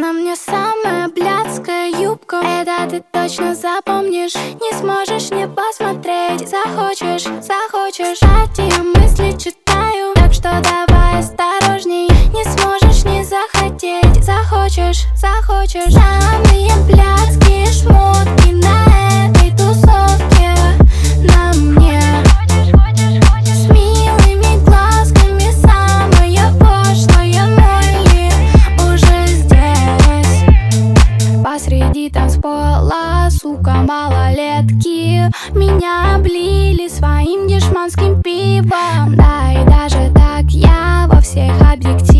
На мне самая блядская юбка. Это ты точно запомнишь. Не сможешь не посмотреть. Захочешь, захочешь. Эти я мысли читаю, так что давай осторожней. Не сможешь не захотеть. Захочешь, захочешь. Самые блядские шмотки на этой тусовке. На мне с милыми глазками. Самая пошлая Молли уже здесь. Посреди танцпола, сука, малолетки меня облили своим дешманским пивом. Да и даже так я во всех объективах